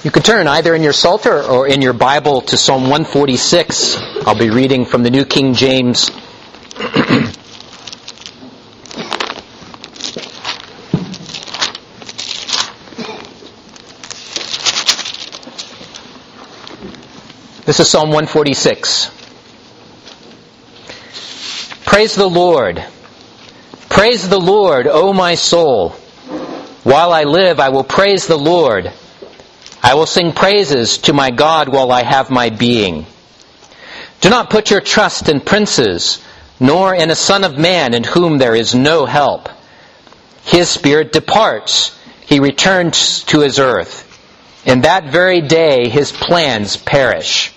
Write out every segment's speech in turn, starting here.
You can turn either in your Psalter or in your Bible to Psalm 146. I'll be reading from the New King James. This is Psalm 146. Praise the Lord. Praise the Lord, O my soul. While I live, I will praise the Lord. I will sing praises to my God while I have my being. Do not put your trust in princes, nor in a son of man in whom there is no help. His spirit departs, he returns to his earth. In that very day his plans perish.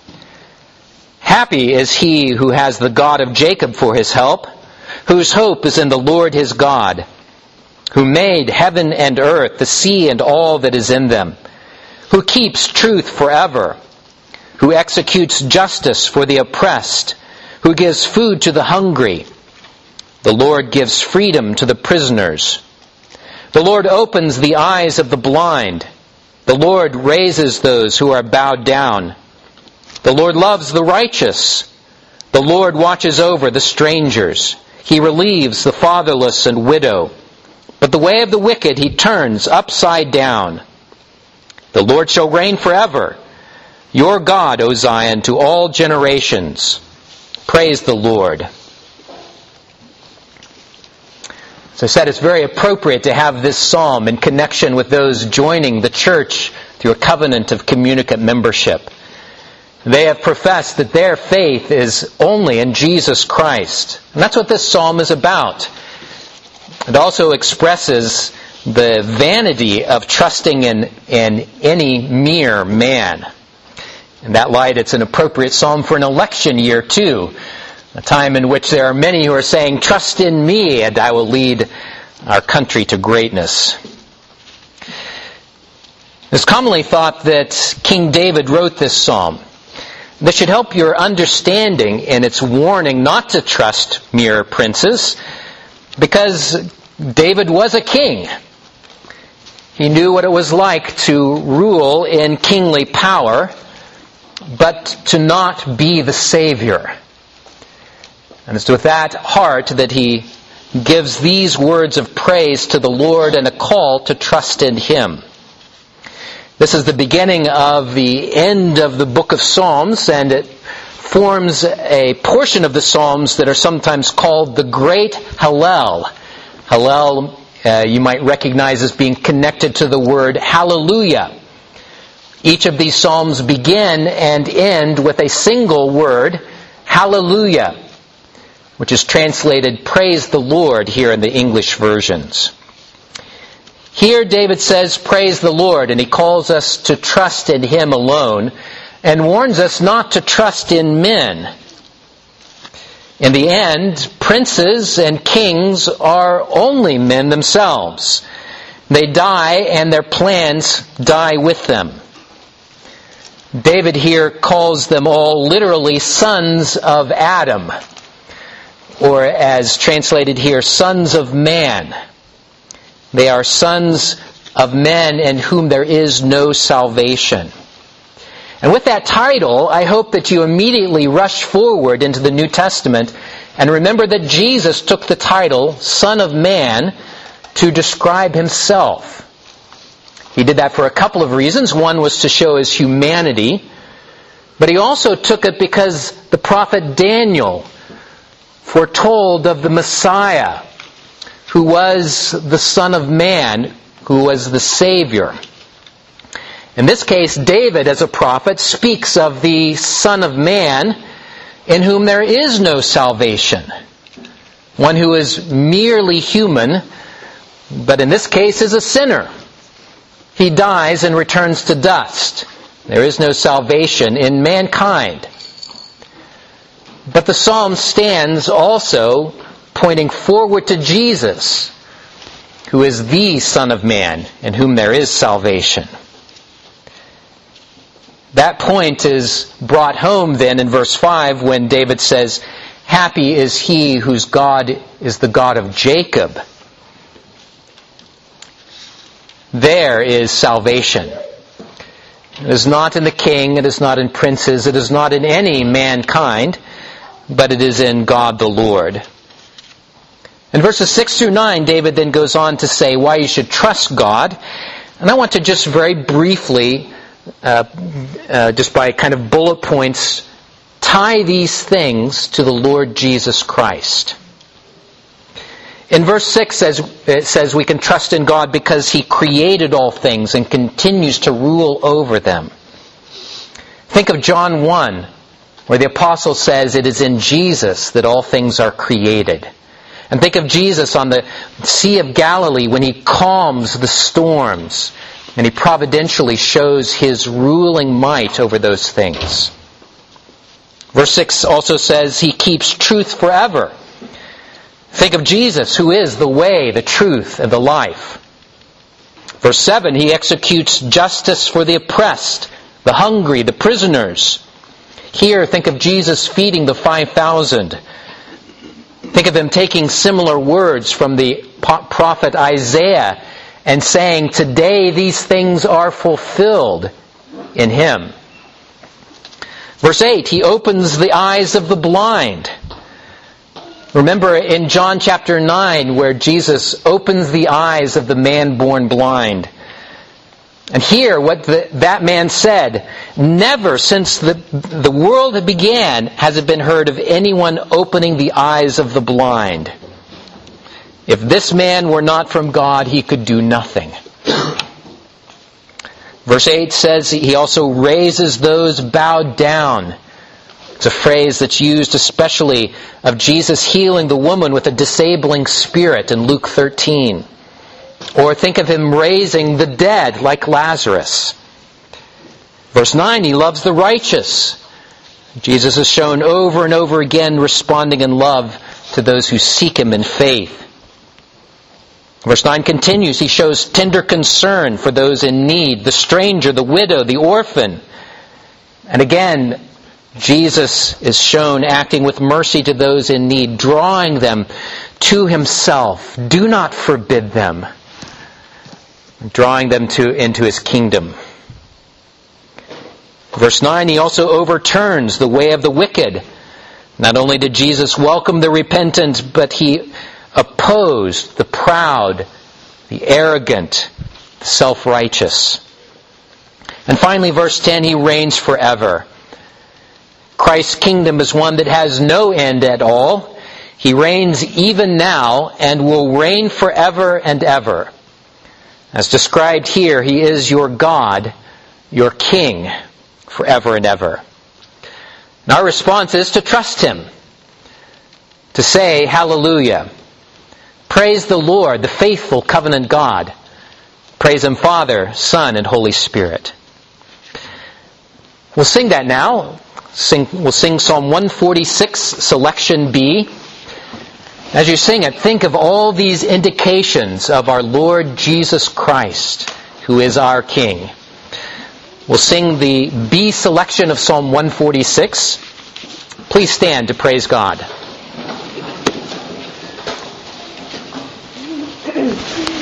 Happy is he who has the God of Jacob for his help, whose hope is in the Lord his God, who made heaven and earth, the sea and all that is in them, who keeps truth forever, who executes justice for the oppressed, who gives food to the hungry. The Lord gives freedom to the prisoners. The Lord opens the eyes of the blind. The Lord raises those who are bowed down. The Lord loves the righteous. The Lord watches over the strangers. He relieves the fatherless and widow. But the way of the wicked he turns upside down. The Lord shall reign forever. Your God, O Zion, to all generations. Praise the Lord. As I said, it's very appropriate to have this psalm in connection with those joining the church through a covenant of communicant membership. They have professed that their faith is only in Jesus Christ. And that's what this psalm is about. It also expresses the vanity of trusting in any mere man. In that light, it's an appropriate psalm for an election year too, a time in which there are many who are saying, "Trust in me, and I will lead our country to greatness." It's commonly thought that King David wrote this psalm. This should help your understanding in its warning not to trust mere princes, because David was a king. He knew what it was like to rule in kingly power, but to not be the Savior. And it's with that heart that he gives these words of praise to the Lord and a call to trust in Him. This is the beginning of the end of the book of Psalms, and it forms a portion of the Psalms that are sometimes called the Great Hallel. Hallel, you might recognize as being connected to the word hallelujah. Each of these Psalms begin and end with a single word, hallelujah, which is translated praise the Lord here in the English versions. Here David says, praise the Lord, and he calls us to trust in Him alone, and warns us not to trust in men. In the end, princes and kings are only men themselves. They die, and their plans die with them. David here calls them all literally sons of Adam, or as translated here, sons of man. They are sons of men in whom there is no salvation. And with that title, I hope that you immediately rush forward into the New Testament and remember that Jesus took the title Son of Man to describe Himself. He did that for a couple of reasons. One was to show His humanity, but He also took it because the prophet Daniel foretold of the Messiah, who was the Son of Man, who was the Savior. In this case, David, as a prophet, speaks of the Son of Man in whom there is no salvation. One who is merely human, but in this case is a sinner. He dies and returns to dust. There is no salvation in mankind. But the psalm stands also pointing forward to Jesus, who is the Son of Man, in whom there is salvation. That point is brought home then in verse 5 when David says, "Happy is he whose God is the God of Jacob." There is salvation. It is not in the king, it is not in princes, it is not in any mankind, but it is in God the Lord. In verses 6 through 9, David then goes on to say why you should trust God. And I want to just very briefly, just by kind of bullet points, tie these things to the Lord Jesus Christ. In verse 6, it says we can trust in God because He created all things and continues to rule over them. Think of John 1, where the apostle says it is in Jesus that all things are created. And think of Jesus on the Sea of Galilee when He calms the storms and He providentially shows His ruling might over those things. Verse 6 also says He keeps truth forever. Think of Jesus, who is the way, the truth, and the life. Verse 7, He executes justice for the oppressed, the hungry, the prisoners. Here, think of Jesus feeding the 5,000. Think of Him taking similar words from the prophet Isaiah and saying, today these things are fulfilled in Him. Verse 8, He opens the eyes of the blind. Remember in John chapter 9 where Jesus opens the eyes of the man born blind. And here what that man said, never since the world began has it been heard of anyone opening the eyes of the blind. If this man were not from God, he could do nothing. Verse 8 says He also raises those bowed down. It's a phrase that's used especially of Jesus healing the woman with a disabling spirit in Luke 13. Or think of Him raising the dead like Lazarus. Verse 9, He loves the righteous. Jesus is shown over and over again responding in love to those who seek Him in faith. Verse 9 continues, He shows tender concern for those in need, the stranger, the widow, the orphan. And again, Jesus is shown acting with mercy to those in need, drawing them to Himself. Do not forbid them. Drawing them into His kingdom. Verse 9, He also overturns the way of the wicked. Not only did Jesus welcome the repentant, but He opposed the proud, the arrogant, the self-righteous. And finally, verse 10, He reigns forever. Christ's kingdom is one that has no end at all. He reigns even now and will reign forever and ever. As described here, He is your God, your King, forever and ever. And our response is to trust Him, to say, Hallelujah. Praise the Lord, the faithful covenant God. Praise Him, Father, Son, and Holy Spirit. We'll sing that now. We'll sing Psalm 146, selection B. As you sing it, think of all these indications of our Lord Jesus Christ, who is our King. We'll sing the B selection of Psalm 146. Please stand to praise God.